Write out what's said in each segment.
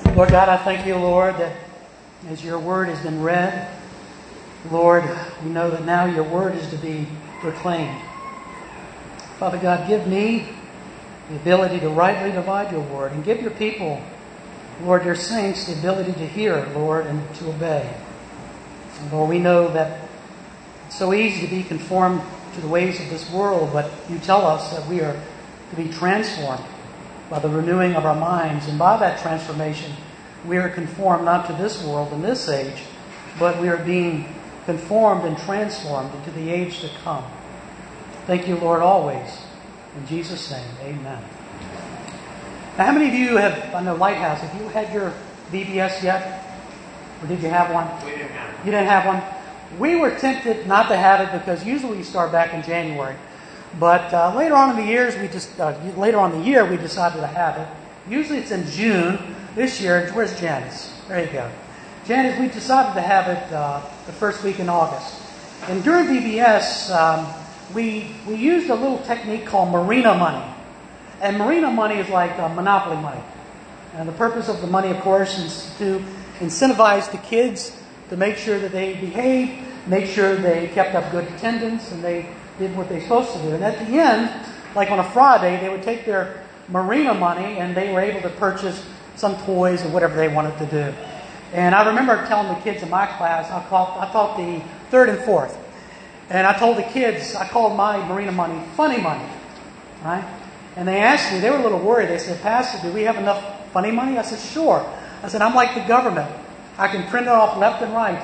Lord God, I thank you, Lord, that as your word has been read, Lord, we know that now your word is to be proclaimed. Father God, give me the ability to rightly divide your word, and give your people, Lord, your saints, the ability to hear, Lord, and to obey. And Lord, we know that it's so easy to be conformed to the ways of this world, but you tell us that we are to be transformed by the renewing of our minds, and by that transformation, we are conformed not to this world and this age, but we are being conformed and transformed into the age to come. Thank you, Lord, always. In Jesus' name, amen. Now, how many of you have, I know Lighthouse, have you had your VBS yet? Or did you have one? We didn't have it. You didn't have one? We were tempted not to have it because usually we start back in January. But later on in the year, we decided to have it. Usually it's in June. This year, where's Janice? There you go. Janice, we decided to have it the first week in August. And during VBS, we used a little technique called Marina money. And Marina money is like Monopoly money. And the purpose of the money, of course, is to incentivize the kids to make sure that they behaved, make sure they kept up good attendance, and they did what they're supposed to do. And at the end, like on a Friday, they would take their Marina money and they were able to purchase some toys or whatever they wanted to do. And I remember telling the kids in my class, I taught the third and fourth. And I told the kids, I called my Marina money funny money. Right? And they asked me, they were a little worried. They said, Pastor, do we have enough funny money? I said, sure. I said, I'm like the government. I can print it off left and right.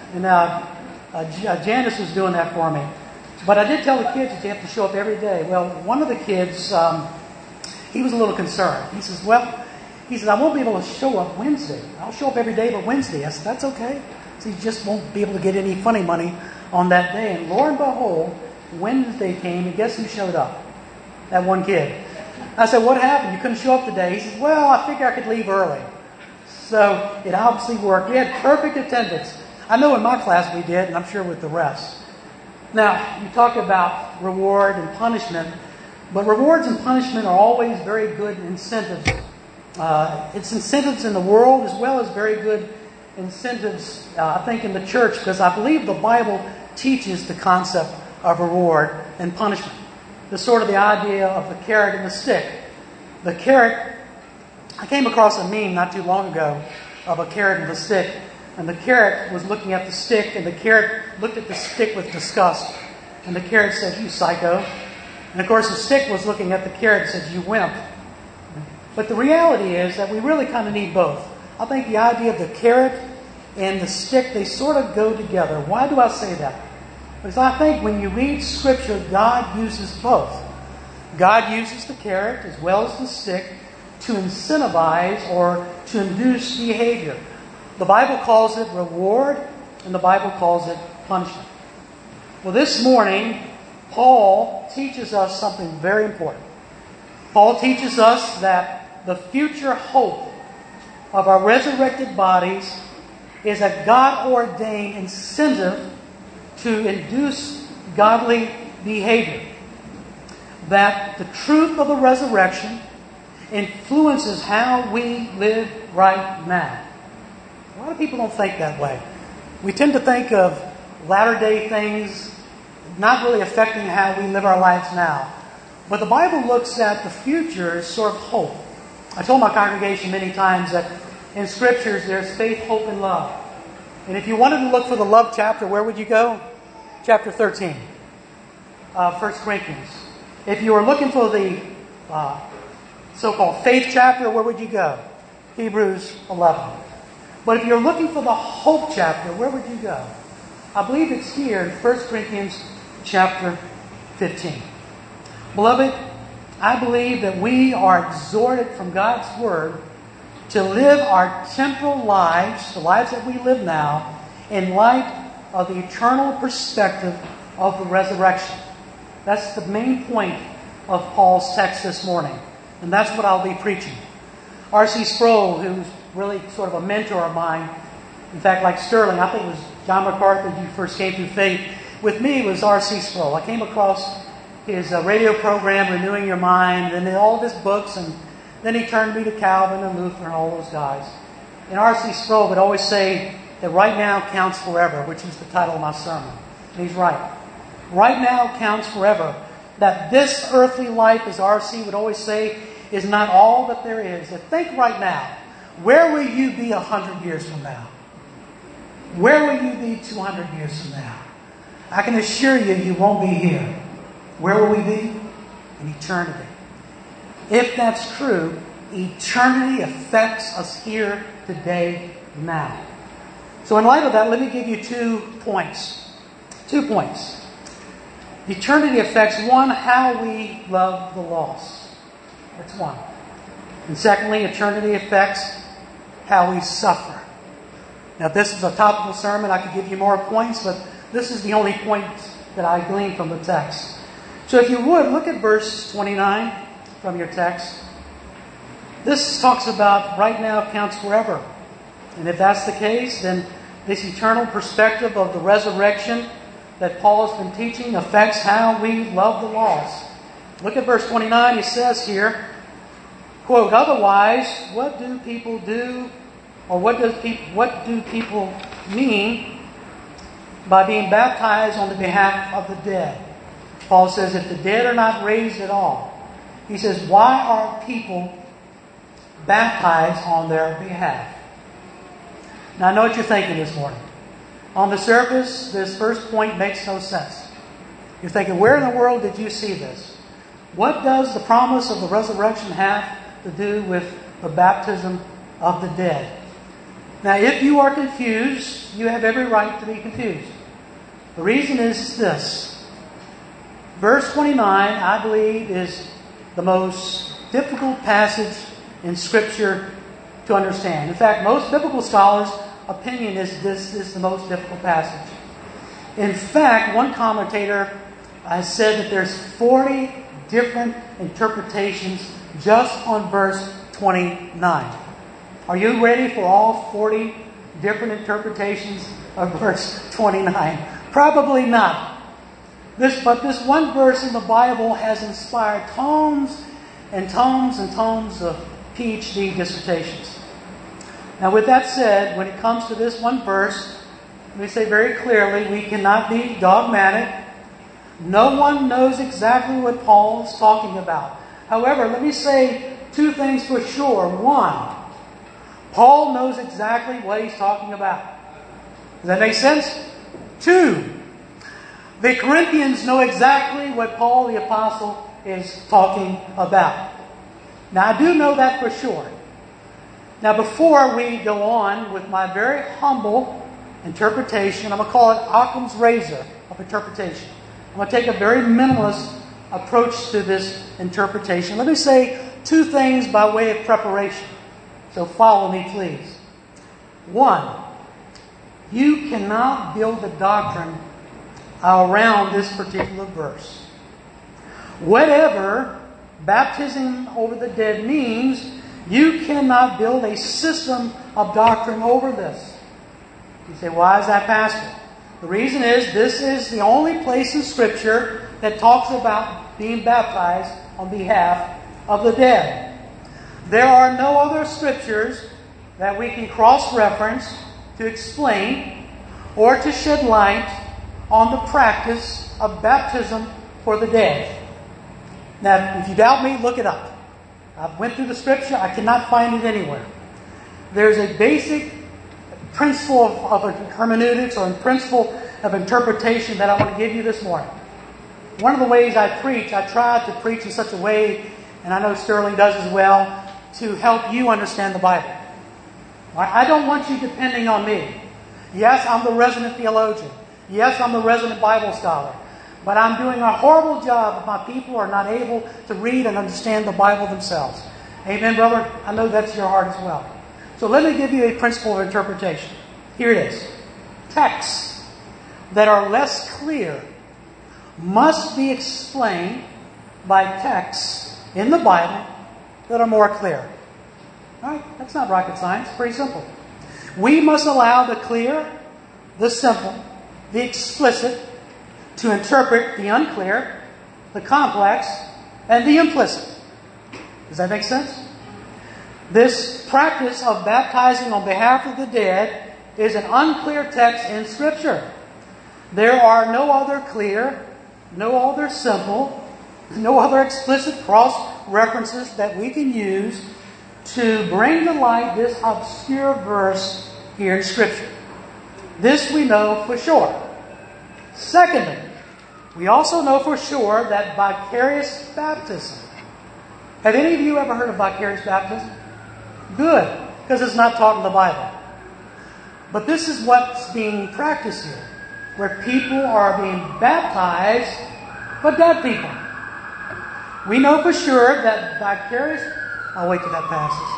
And Janice was doing that for me. But I did tell the kids that they have to show up every day. Well, one of the kids, he was a little concerned. He says, I won't be able to show up Wednesday. I'll show up every day but Wednesday. I said, that's okay. So you just won't be able to get any funny money on that day. And lo and behold, Wednesday came, and guess who showed up? That one kid. I said, what happened? You couldn't show up today. He says, well, I figured I could leave early. So it obviously worked. We had perfect attendance. I know in my class we did, and I'm sure with the rest. Now, you talk about reward and punishment, but rewards and punishment are always very good incentives. It's incentives in the world as well as very good incentives, I think, in the church, because I believe the Bible teaches the concept of reward and punishment. The sort of the idea of the carrot and the stick. The carrot, I came across a meme not too long ago of a carrot and a stick. And the carrot was looking at the stick, and the carrot looked at the stick with disgust. And the carrot said, you psycho. And of course the stick was looking at the carrot and said, you wimp. But the reality is that we really kind of need both. I think the idea of the carrot and the stick, they sort of go together. Why do I say that? Because I think when you read Scripture, God uses both. God uses the carrot as well as the stick to incentivize or to induce behavior. The Bible calls it reward, and the Bible calls it punishment. Well, this morning, Paul teaches us something very important. Paul teaches us that the future hope of our resurrected bodies is a God-ordained incentive to induce godly behavior. That the truth of the resurrection influences how we live right now. A lot of people don't think that way. We tend to think of latter-day things not really affecting how we live our lives now. But the Bible looks at the future as sort of hope. I told my congregation many times that in Scriptures there's faith, hope, and love. And if you wanted to look for the love chapter, where would you go? Chapter 13. 1 Corinthians. If you were looking for the so-called faith chapter, where would you go? Hebrews 11. But if you're looking for the hope chapter, where would you go? I believe it's here in 1 Corinthians chapter 15. Beloved, I believe that we are exhorted from God's Word to live our temporal lives, the lives that we live now, in light of the eternal perspective of the resurrection. That's the main point of Paul's text this morning. And that's what I'll be preaching. R.C. Sproul, who's really sort of a mentor of mine, in fact, like Sterling, I think it was John MacArthur who first came through faith. With me, it was R.C. Sproul. I came across his radio program, Renewing Your Mind, and all of his books, and then he turned me to Calvin and Luther and all those guys. And R.C. Sproul would always say that right now counts forever, which is the title of my sermon. And he's right. Right now counts forever. That this earthly life, as R.C. would always say, is not all that there is. And think right now, where will you be 100 years from now? Where will you be 200 years from now? I can assure you, you won't be here. Where will we be? In eternity. If that's true, eternity affects us here today, now. So in light of that, let me give you 2 points. 2 points. Eternity affects, one, how we love the lost. That's one. And secondly, eternity affects how we suffer. Now, if this is a topical sermon, I could give you more points, but this is the only point that I gleaned from the text. So if you would, look at verse 29 from your text. This talks about right now counts forever. And if that's the case, then this eternal perspective of the resurrection that Paul has been teaching affects how we love the lost. Look at verse 29. He says here, quote, otherwise, what do people do, or what do people mean by being baptized on the behalf of the dead? Paul says, if the dead are not raised at all, he says, why are people baptized on their behalf? Now, I know what you're thinking this morning. On the surface, this first point makes no sense. You're thinking, where in the world did you see this? What does the promise of the resurrection have to do with the baptism of the dead? Now, if you are confused, you have every right to be confused. The reason is this. Verse 29, I believe, is the most difficult passage in Scripture to understand. In fact, most biblical scholars' opinion is this is the most difficult passage. In fact, one commentator has said that there's 40 different interpretations just on verse 29. Are you ready for all 40 different interpretations of verse 29? Probably not. But this one verse in the Bible has inspired tomes and tomes and tomes of PhD dissertations. Now, with that said, when it comes to this one verse, let me say very clearly, we cannot be dogmatic. No one knows exactly what Paul is talking about. However, let me say 2 things for sure. One, Paul knows exactly what he's talking about. Does that make sense? 2, the Corinthians know exactly what Paul the Apostle is talking about. Now, I do know that for sure. Now, before we go on with my very humble interpretation, I'm going to call it Occam's razor of interpretation. I'm going to take a very minimalist approach to this interpretation. Let me say 2 things by way of preparation. So follow me, please. 1, you cannot build a doctrine around this particular verse. Whatever baptism over the dead means, you cannot build a system of doctrine over this. You say, why is that, Pastor? The reason is this is the only place in Scripture that talks about being baptized on behalf of the dead. There are no other Scriptures that we can cross-reference to explain or to shed light on the practice of baptism for the dead. Now, if you doubt me, look it up. I went through the Scripture. I cannot find it anywhere. There's a basic principle of hermeneutics or a principle of interpretation that I want to give you this morning. One of the ways I preach, I try to preach in such a way, and I know Sterling does as well, to help you understand the Bible. I don't want you depending on me. Yes, I'm the resident theologian. Yes, I'm the resident Bible scholar. But I'm doing a horrible job if my people are not able to read and understand the Bible themselves. Amen, brother? I know that's your heart as well. So let me give you a principle of interpretation. Here it is. Texts that are less clear must be explained by texts in the Bible that are more clear. All right? That's not rocket science. It's pretty simple. We must allow the clear, the simple, the explicit to interpret the unclear, the complex, and the implicit. Does that make sense? This practice of baptizing on behalf of the dead is an unclear text in Scripture. There are no other clear, no other simple, no other explicit cross-references that we can use to bring to light this obscure verse here in Scripture. This we know for sure. Secondly, we also know for sure that vicarious baptism. Have any of you ever heard of vicarious baptism? Good, because it's not taught in the Bible. But this is what's being practiced here, where people are being baptized for dead people. We know for sure that vicarious... I'll wait till that passes.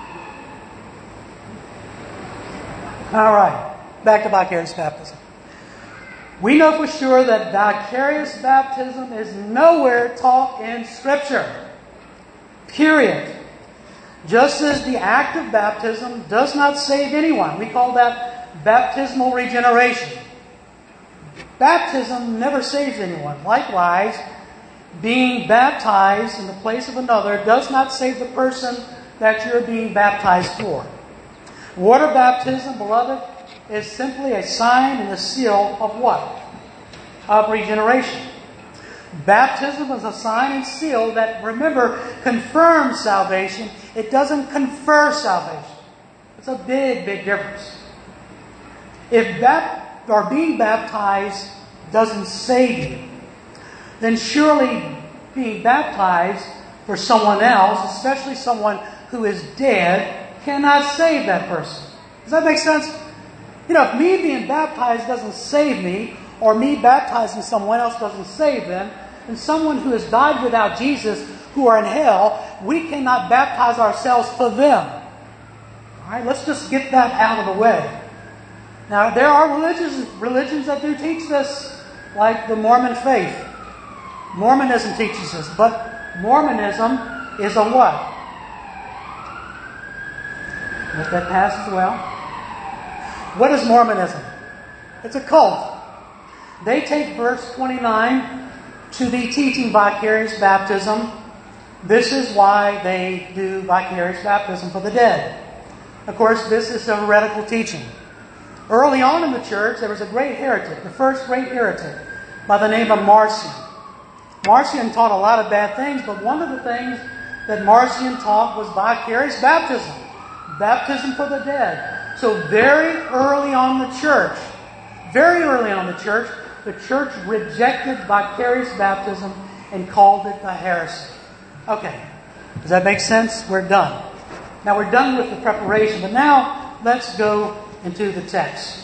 All right, back to vicarious baptism. We know for sure that vicarious baptism is nowhere taught in Scripture. Period. Just as the act of baptism does not save anyone. We call that baptismal regeneration. Baptism never saves anyone. Likewise, being baptized in the place of another does not save the person that you're being baptized for. Water baptism, beloved, is simply a sign and a seal of what? Of regeneration. Baptism is a sign and seal that, remember, confirms salvation. It doesn't confer salvation. It's a big, big difference. If being baptized doesn't save you, then surely being baptized for someone else, especially someone who is dead, cannot save that person. Does that make sense? If me being baptized doesn't save me, or me baptizing someone else doesn't save them, and someone who has died without Jesus, who are in hell, we cannot baptize ourselves for them. All right, let's just get that out of the way. Now, there are religions that do teach this, like the Mormon faith. Mormonism teaches this, but Mormonism is a what? Let that pass as well. What is Mormonism? It's a cult. They take verse 29 to be teaching vicarious baptism. This is why they do vicarious baptism for the dead. Of course, this is a heretical teaching. Early on in the church, there was a great heretic, the first great heretic, by the name of Marcion. Marcion taught a lot of bad things, but one of the things that Marcion taught was vicarious baptism. Baptism for the dead. So very early on the church, the church rejected vicarious baptism and called it a heresy. Okay, does that make sense? We're done. Now we're done with the preparation, but now let's go into the text.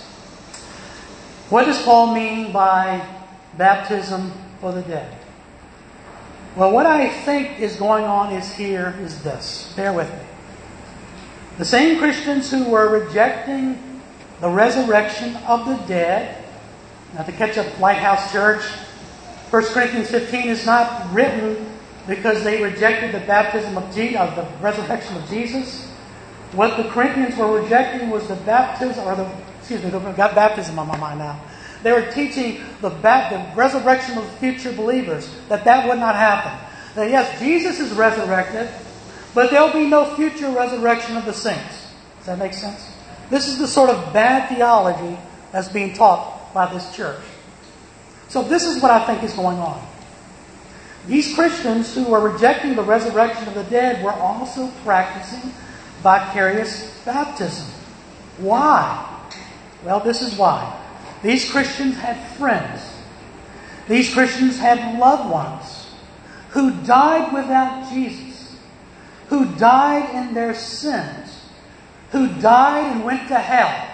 What does Paul mean by baptism for the dead? Well, what I think is going on is this. Bear with me. The same Christians who were rejecting the resurrection of the dead. Now, to catch up Lighthouse Church, 1 Corinthians 15 is not written because they rejected the baptism of the resurrection of Jesus. What the Corinthians were rejecting was the baptism, I've got baptism on my mind now. They were teaching the resurrection of future believers, that would not happen. That yes, Jesus is resurrected, but there'll be no future resurrection of the saints. Does that make sense? This is the sort of bad theology that's being taught by this church. So this is what I think is going on. These Christians who were rejecting the resurrection of the dead were also practicing vicarious baptism. Why? Well, this is why. These Christians had friends. These Christians had loved ones who died without Jesus, who died in their sins, who died and went to hell.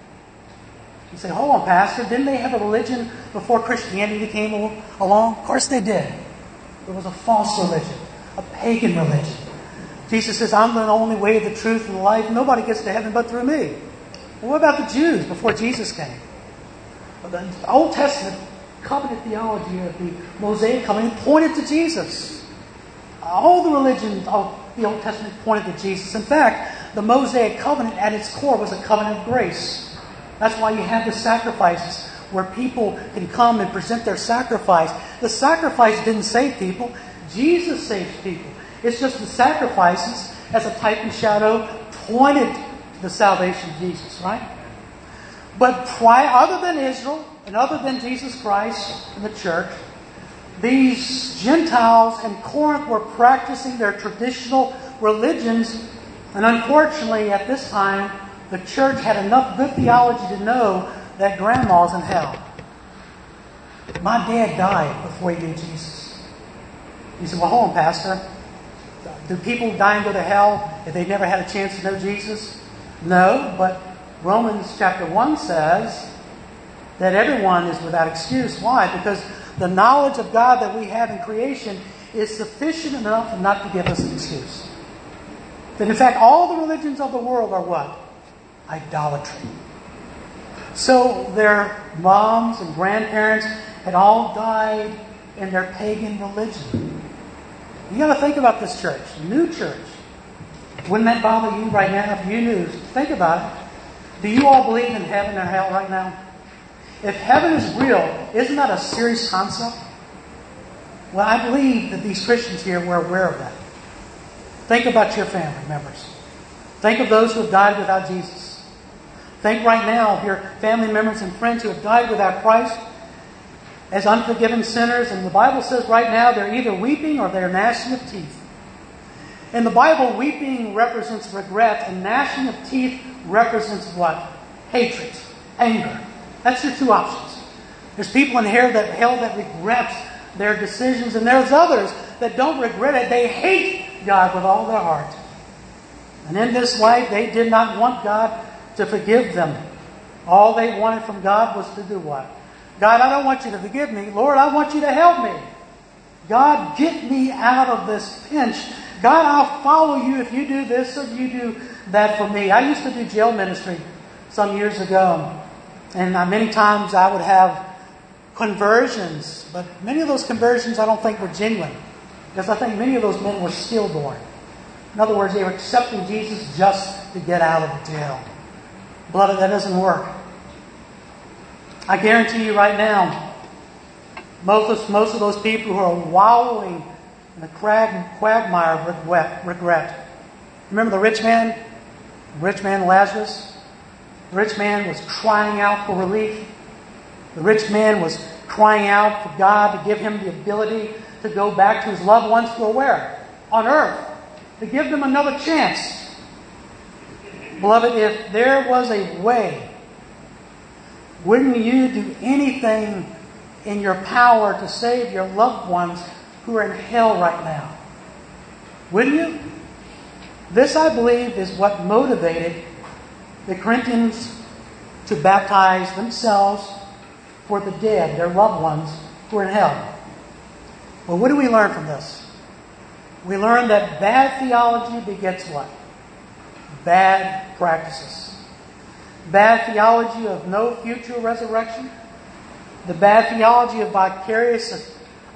You say, hold on, Pastor, didn't they have a religion before Christianity came along? Of course they did. It was a false religion, a pagan religion. Jesus says, I'm the only way, the truth, and the life. Nobody gets to heaven but through me. Well, what about the Jews before Jesus came? Well, the Old Testament covenant theology of the Mosaic covenant pointed to Jesus. All the religions of the Old Testament pointed to Jesus. In fact, the Mosaic covenant at its core was a covenant of grace. That's why you have the sacrifices where people can come and present their sacrifice. The sacrifice didn't save people. Jesus saves people. It's just the sacrifices as a type and shadow, pointed to the salvation of Jesus, right? But other than Israel and other than Jesus Christ and the church, these Gentiles in Corinth were practicing their traditional religions, and unfortunately at this time, the church had enough good theology to know that grandma's in hell. My dad died before he knew Jesus. He said, well, hold on, Pastor. Do people die and go to hell if they never had a chance to know Jesus? No, but Romans chapter 1 says that everyone is without excuse. Why? Because the knowledge of God that we have in creation is sufficient enough not to give us an excuse. That in fact, all the religions of the world are what? Idolatry. So their moms and grandparents had all died in their pagan religion. You got to think about this church, new church. Wouldn't that bother you right now if you knew? Think about it. Do you all believe in heaven or hell right now? If heaven is real, isn't that a serious concept? Well, I believe that these Christians here were aware of that. Think about your family members. Think of those who have died without Jesus. Think right now of your family members and friends who have died without Christ as unforgiven sinners. And the Bible says right now they're either weeping or they're gnashing of teeth. In the Bible, weeping represents regret and gnashing of teeth represents what? Hatred, anger. That's your two options. There's people in hell that regret their decisions, and there's others that don't regret it. They hate God with all their heart. And in this life, they did not want God to forgive them. All they wanted from God was to do what? God, I don't want you to forgive me. Lord, I want you to help me. God, get me out of this pinch. God, I'll follow you if you do this or you do that for me. I used to do jail ministry some years ago. And many times I would have conversions. But many of those conversions I don't think were genuine. Because I think many of those men were stillborn. In other words, they were accepting Jesus just to get out of the jail. Beloved, that doesn't work. I guarantee you right now, most of those people who are wallowing in the quagmire of regret. Remember the rich man? The rich man Lazarus? The rich man was crying out for relief. The rich man was crying out for God to give him the ability to go back to his loved ones who are where? On earth. To give them another chance. Beloved, if there was a way, wouldn't you do anything in your power to save your loved ones who are in hell right now? Wouldn't you? This, I believe, is what motivated the Corinthians to baptize themselves for the dead, their loved ones who are in hell. Well, what do we learn from this? We learn that bad theology begets what? Bad practices. Bad theology of no future resurrection. The bad theology of vicarious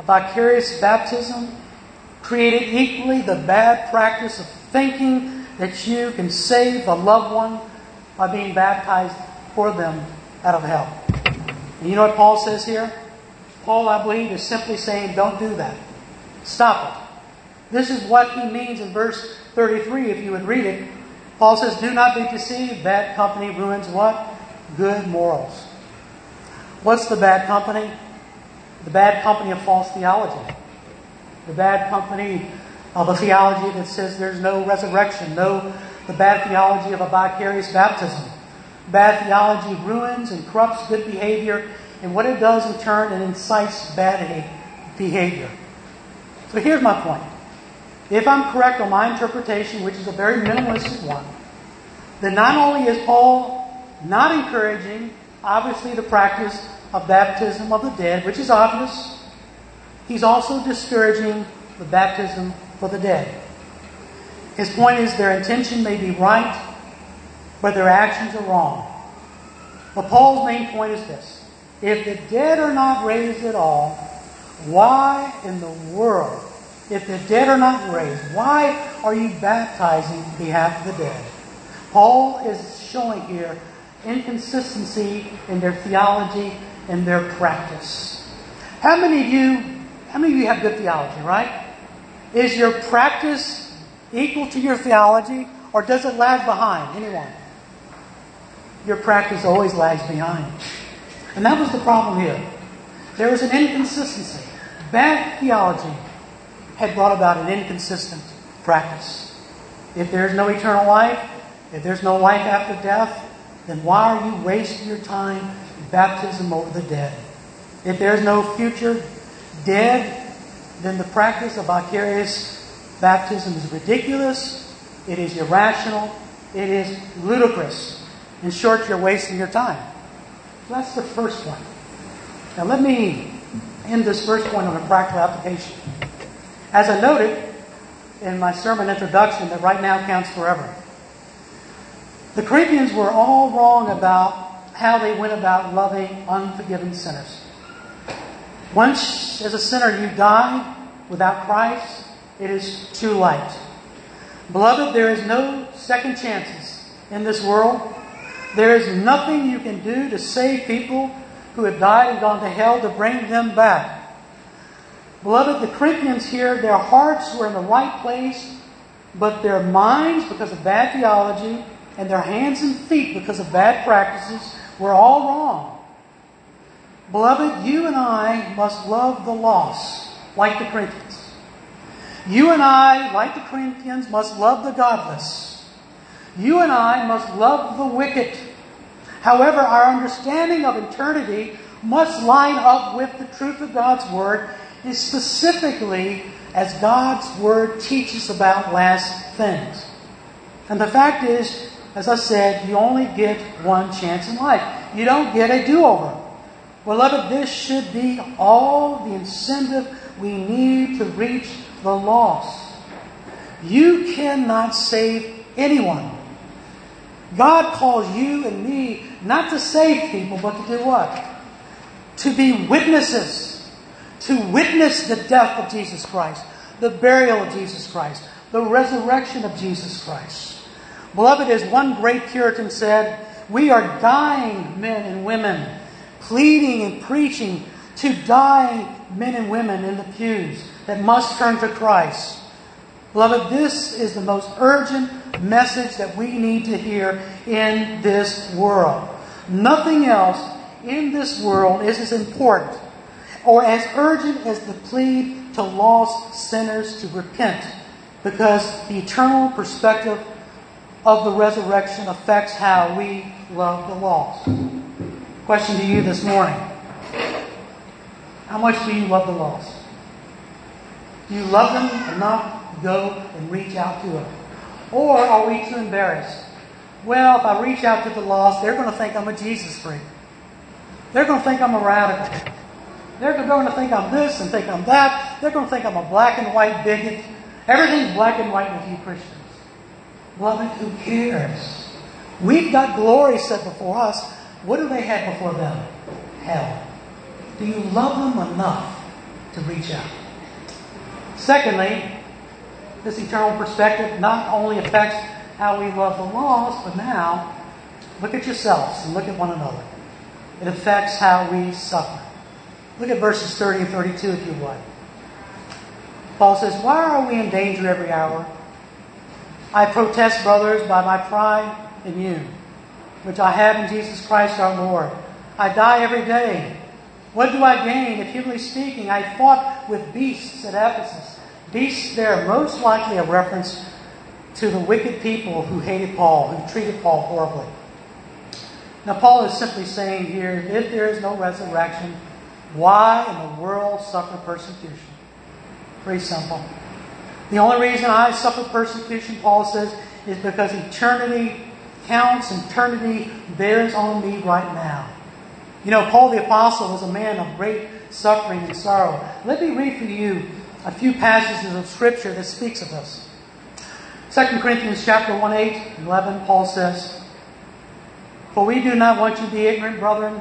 baptism created equally the bad practice of thinking that you can save a loved one by being baptized for them out of hell. And you know what Paul says here? Paul, I believe, is simply saying, don't do that. Stop it. This is what he means in verse 33, if you would read it. Paul says, do not be deceived. Bad company ruins what? Good morals. What's the bad company? The bad company of false theology. The bad company of a theology that says there's no resurrection. The bad theology of a vicarious baptism. Bad theology ruins and corrupts good behavior. And what it does in turn, it incites bad behavior. So here's my point. If I'm correct on my interpretation, which is a very minimalistic one, then not only is Paul not encouraging, obviously, the practice of baptism of the dead, which is obvious, he's also discouraging the baptism for the dead. His point is their intention may be right, but their actions are wrong. But Paul's main point is this. If the dead are not raised at all, why in the world, if the dead are not raised, why are you baptizing on behalf of the dead? Paul is showing here inconsistency in their theology and their practice. How many of you have good theology, right? Is your practice equal to your theology, or does it lag behind? Anyone? Your practice always lags behind. And that was the problem here. There was an inconsistency. Bad theology had brought about an inconsistent practice. If there's no eternal life, if there's no life after death, then why are you wasting your time in baptism over the dead? If there's no future dead, then the practice of vicarious baptism is ridiculous, it is irrational, it is ludicrous. In short, you're wasting your time. So that's the first one. Now let me end this first point on a practical application. As I noted in my sermon introduction, that right now counts forever. The Corinthians were all wrong about how they went about loving unforgiven sinners. Once as a sinner you die without Christ, it is too late. Beloved, there is no second chances in this world. There is nothing you can do to save people who have died and gone to hell to bring them back. Beloved, the Corinthians here, their hearts were in the right place, but their minds, because of bad theology, and their hands and feet, because of bad practices, were all wrong. Beloved, you and I must love the lost, like the Corinthians. You and I, like the Corinthians, must love the godless. You and I must love the wicked. However, our understanding of eternity must line up with the truth of God's Word, and specifically as God's Word teaches about last things. And the fact is, as I said, you only get one chance in life. You don't get a do-over. Beloved, this should be all the incentive we need to reach the lost. You cannot save anyone. God calls you and me not to save people, but to do what? To be witnesses. To witness the death of Jesus Christ, the burial of Jesus Christ, the resurrection of Jesus Christ. Beloved, as one great Puritan said, we are dying men and women, pleading and preaching to dying men and women in the pews that must turn to Christ. Beloved, this is the most urgent message that we need to hear in this world. Nothing else in this world is as important or as urgent as the plea to lost sinners to repent, because the eternal perspective of the resurrection affects how we love the lost. Question to you this morning. How much do you love the lost? Do you love them enough to go and reach out to them? Or are we too embarrassed? Well, if I reach out to the lost, they're going to think I'm a Jesus freak. They're going to think I'm a radical. They're going to think I'm this and think I'm that. They're going to think I'm a black and white bigot. Everything's black and white with you Christians. Beloved, who cares? We've got glory set before us. What do they have before them? Hell. Do you love them enough to reach out? Secondly, this eternal perspective not only affects how we love the lost, but now look at yourselves and look at one another. It affects how we suffer. Look at verses 30 and 32 if you would. Paul says, why are we in danger every hour? I protest, brothers, by my pride in you, which I have in Jesus Christ our Lord. I die every day. What do I gain if, humanly speaking, I fought with beasts at Ephesus? Beasts there, most likely a reference to the wicked people who hated Paul, who treated Paul horribly. Now, Paul is simply saying here, if there is no resurrection, why in the world suffer persecution? Pretty simple. The only reason I suffer persecution, Paul says, is because eternity counts, eternity bears on me right now. You know, Paul the Apostle was a man of great suffering and sorrow. Let me read for you a few passages of Scripture that speaks of this. 2 Corinthians chapter 1, 8 and 11, Paul says, for we do not want you to be ignorant, brethren,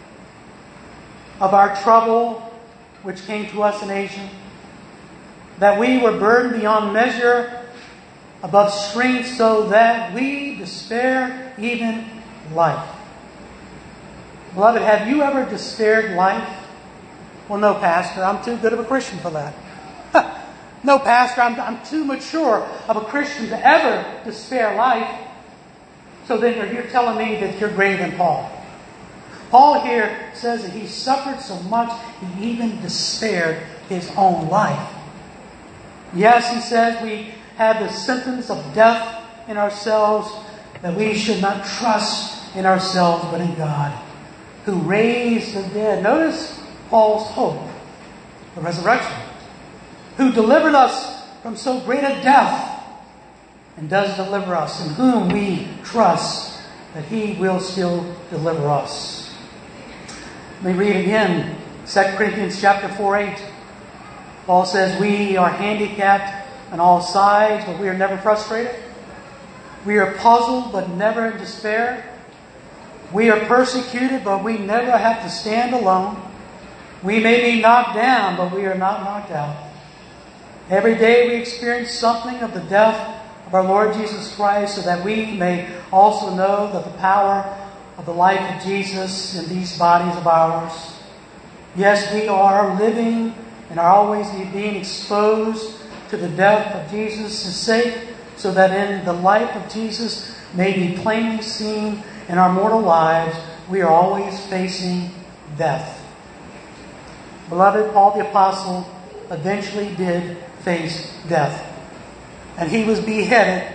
of our trouble which came to us in Asia, that we were burdened beyond measure, above strength, so that we despaired even life. Beloved, have you ever despaired life? Well, no, Pastor, I'm too good of a Christian for that. No, Pastor, I'm too mature of a Christian to ever despair life. So then you're telling me that you're greater than Paul. Paul here says that he suffered so much he even despaired his own life. Yes, he says we have the symptoms of death in ourselves, that we should not trust in ourselves but in God, who raised the dead. Notice Paul's hope, the resurrection, who delivered us from so great a death and does deliver us, in whom we trust that He will still deliver us. Let me read again, 2 Corinthians chapter 4:8. Paul says, we are handicapped on all sides, but we are never frustrated. We are puzzled, but never in despair. We are persecuted, but we never have to stand alone. We may be knocked down, but we are not knocked out. Every day we experience something of the death of our Lord Jesus Christ, so that we may also know that the power of the life of Jesus in these bodies of ours. Yes, we are living and are always being exposed to the death of Jesus' sake, so that in the life of Jesus may be plainly seen in our mortal lives, we are always facing death. Beloved, Paul the Apostle eventually did face death. And he was beheaded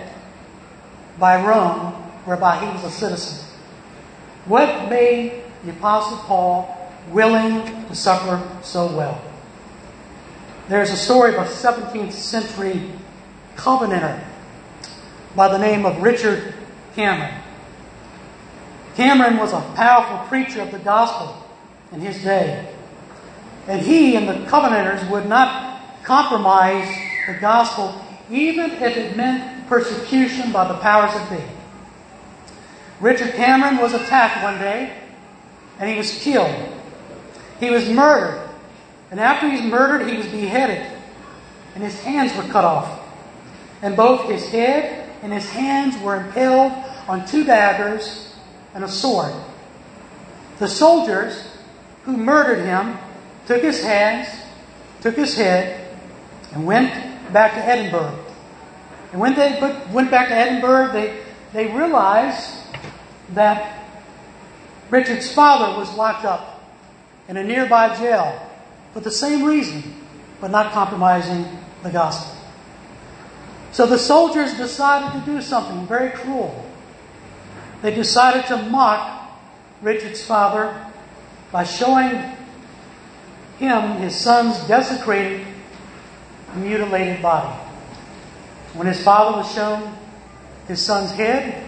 by Rome, whereby he was a citizen. What made the Apostle Paul willing to suffer so well? There's a story of a 17th century Covenanter by the name of Richard Cameron. Cameron was a powerful preacher of the gospel in his day. And he and the Covenanters would not compromise the gospel, even if it meant persecution by the powers that be. Richard Cameron was attacked one day, and he was killed. He was murdered. And after he was murdered, he was beheaded. And his hands were cut off. And both his head and his hands were impaled on 2 daggers and a sword. The soldiers who murdered him took his hands, took his head, and went back to Edinburgh. And when they went back to Edinburgh, they realized that Richard's father was locked up in a nearby jail for the same reason, but not compromising the gospel. So the soldiers decided to do something very cruel. They decided to mock Richard's father by showing him his son's desecrated, mutilated body. When his father was shown his son's head,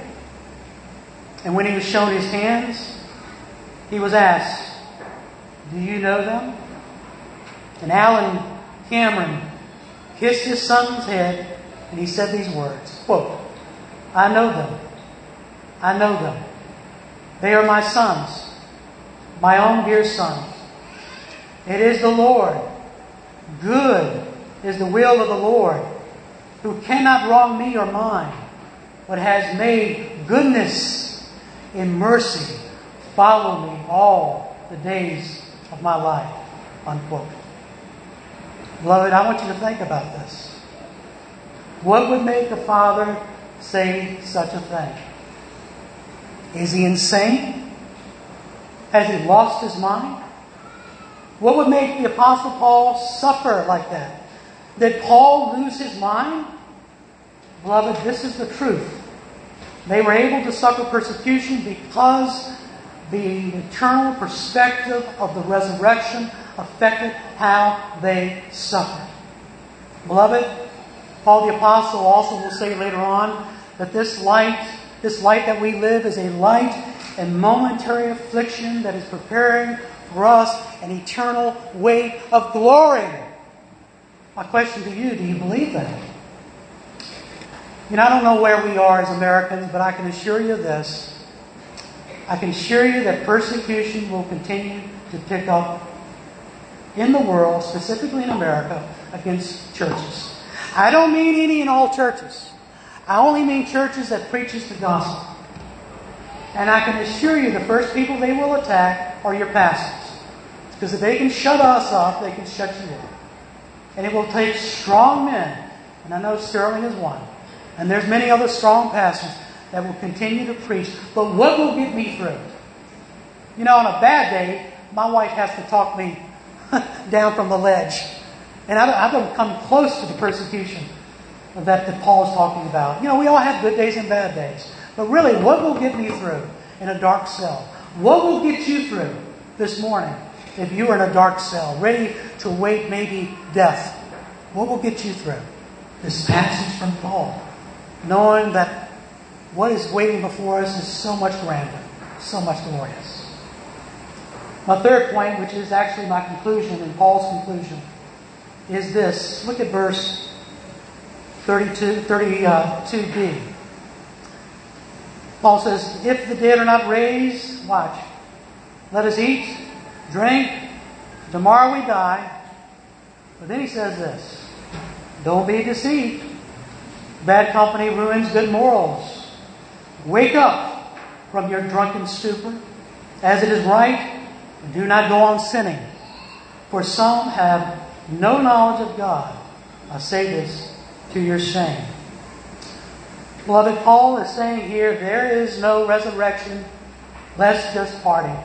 and when he was shown his hands, he was asked, "Do you know them?" And Alan Cameron kissed his son's head, and he said these words, quote, "I know them. I know them. They are my sons, my own dear sons. It is the Lord. Good is the will of the Lord, who cannot wrong me or mine, but has made goodness and mercy follow me all the days of my life." Unquote. Beloved, I want you to think about this. What would make a father say such a thing? Is he insane? Has he lost his mind? What would make the Apostle Paul suffer like that? Did Paul lose his mind? Beloved, this is the truth. They were able to suffer persecution because the eternal perspective of the resurrection affected how they suffered. Beloved, Paul the Apostle also will say later on that this light that we live is a light and momentary affliction that is preparing for us an eternal weight of glory. My question to you, do you believe that? I don't know where we are as Americans, but I can assure you this. I can assure you that persecution will continue to pick up in the world, specifically in America, against churches. I don't mean any and all churches. I only mean churches that preaches the gospel. And I can assure you the first people they will attack are your pastors. Because if they can shut us up, they can shut you up. And it will take strong men, and I know Sterling is one, and there's many other strong pastors that will continue to preach. But what will get me through? You know, on a bad day, my wife has to talk me down from the ledge. And I don't come close to the persecution that Paul is talking about. You know, we all have good days and bad days. But really, what will get me through in a dark cell? What will get you through this morning if you are in a dark cell, ready to wait maybe death? What will get you through? This passage from Paul, knowing that what is waiting before us is so much grander, so much glorious. My third point, which is actually my conclusion and Paul's conclusion, is this. Look at verse 32b. Paul says, if the dead are not raised, watch, let us eat, drink, tomorrow we die. But then he says this, don't be deceived. Bad company ruins good morals. Wake up from your drunken stupor, as it is right, and do not go on sinning. For some have no knowledge of God. I say this to your shame. Beloved, Paul is saying here, there is no resurrection. Let's just party.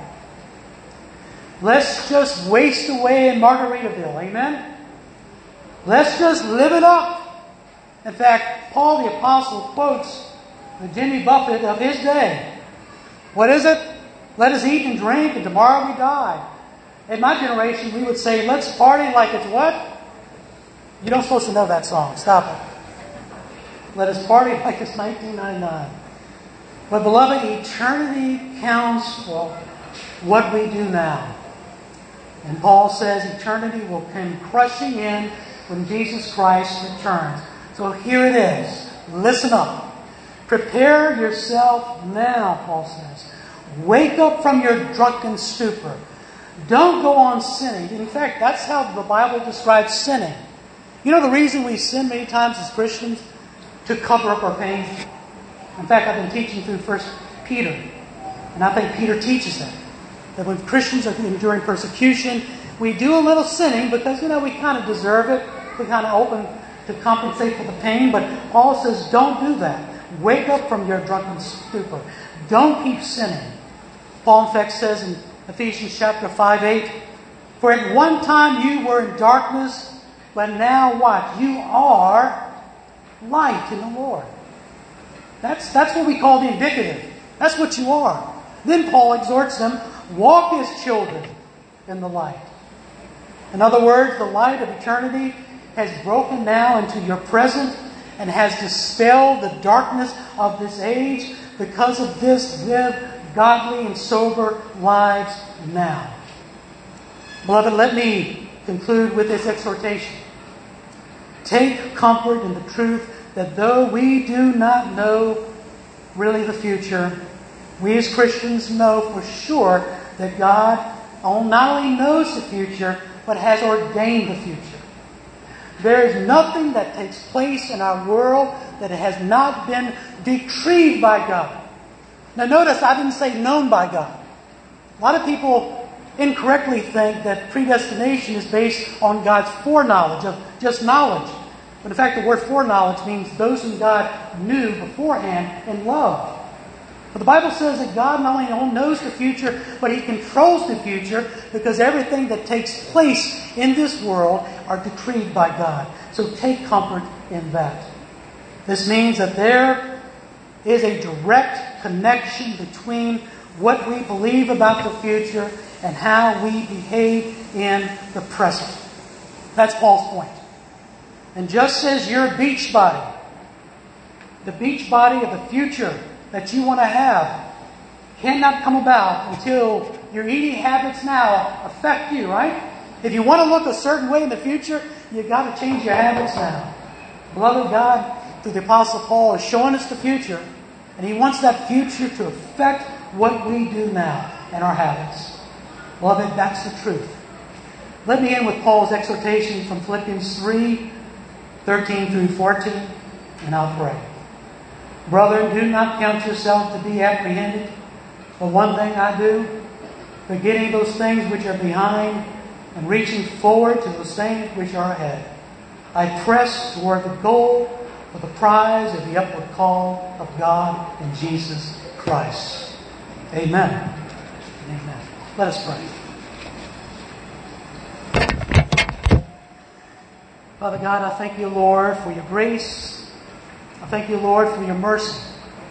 Let's just waste away in Margaritaville. Amen? Let's just live it up. In fact, Paul the Apostle quotes the Jimmy Buffett of his day. What is it? Let us eat and drink, and tomorrow we die. In my generation, we would say, let's party like it's what? You don't supposed to know that song. Stop it. Let us party like it's 1999. But beloved, eternity counts for what we do now. And Paul says eternity will come crushing in when Jesus Christ returns. So here it is. Listen up. Prepare yourself now, Paul says. Wake up from your drunken stupor. Don't go on sinning. In fact, that's how the Bible describes sinning. You know the reason we sin many times as Christians? To cover up our pain. In fact, I've been teaching through 1 Peter. And I think Peter teaches that when Christians are enduring persecution, we do a little sinning because, you know, we kind of deserve it. We're kind of open to compensate for the pain. But Paul says, don't do that. Wake up from your drunken stupor. Don't keep sinning. Paul, in fact, says in Ephesians chapter 5:8, for at one time you were in darkness, but now what? You are light in the Lord. That's what we call the indicative. That's what you are. Then Paul exhorts them, walk as children in the light. In other words, the light of eternity has broken now into your present and has dispelled the darkness of this age. Because of this, live godly and sober lives now. Beloved, let me conclude with this exhortation. Take comfort in the truth that though we do not know really the future, we as Christians know for sure that God not only knows the future, but has ordained the future. There is nothing that takes place in our world that has not been decreed by God. Now notice I didn't say known by God. A lot of people incorrectly think that predestination is based on God's foreknowledge, of just knowledge. But in fact, the word foreknowledge means those whom God knew beforehand and loved. But the Bible says that God not only knows the future, but He controls the future because everything that takes place in this world are decreed by God. So take comfort in that. This means that there is a direct connection between what we believe about the future and how we behave in the present. That's Paul's point. And just as your beach body, the beach body of the future that you want to have, cannot come about until your eating habits now affect you, right? If you want to look a certain way in the future, you've got to change your habits now. Beloved, God, through the Apostle Paul, is showing us the future, and He wants that future to affect what we do now and our habits. Beloved, that's the truth. Let me end with Paul's exhortation from Philippians 3:13 through 14, and I'll pray. Brethren, do not count yourself to be apprehended, but one thing I do, forgetting those things which are behind and reaching forward to those things which are ahead. I press toward the goal for the prize of the upward call of God in Jesus Christ. Amen. Amen. Let us pray. Father God, I thank you, Lord, for your grace. I thank you, Lord, for your mercy.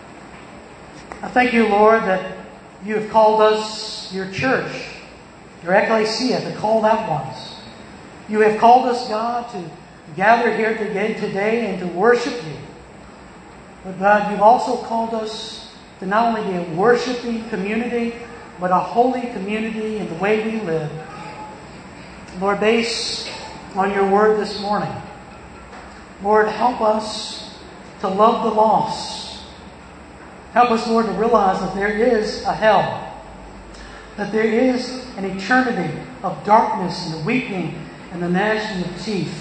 I thank you, Lord, that you have called us your church, your ecclesia, the called out ones. You have called us, God, to gather here today and to worship you. But God, you've also called us to not only be a worshiping community, but a holy community in the way we live. Lord, based on your word this morning, Lord, help us to love the lost. Help us, Lord, to realize that there is a hell, that there is an eternity of darkness and the weeping and the gnashing of teeth.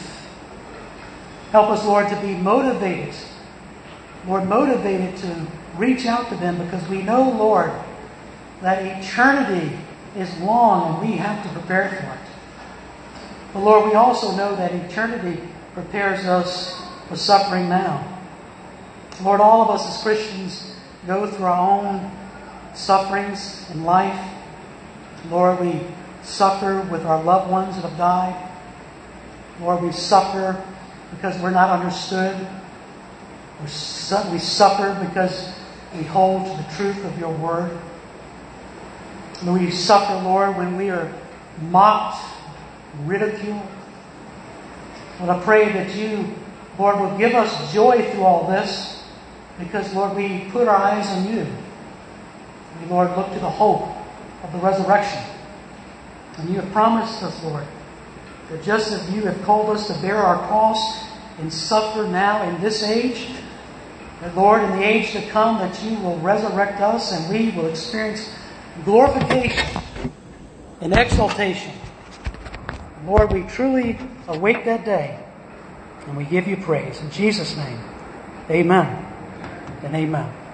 Help us, Lord, to be motivated, Lord, motivated to reach out to them because we know, Lord, that eternity is long and we have to prepare for it. But Lord, we also know that eternity prepares us for suffering now. Lord, all of us as Christians go through our own sufferings in life. Lord, we suffer with our loved ones that have died. Lord, we suffer because we're not understood. We suffer because we hold to the truth of your word. We suffer, Lord, when we are mocked, ridiculed. Lord, I pray that you, Lord, will give us joy through all this because, Lord, we put our eyes on you. We, Lord, look to the hope of the resurrection. And you have promised us, Lord, that just as you have called us to bear our cross and suffer now in this age, that, Lord, in the age to come, that you will resurrect us and we will experience glorification and exaltation. Lord, we truly await that day, and we give you praise. In Jesus' name, amen and amen.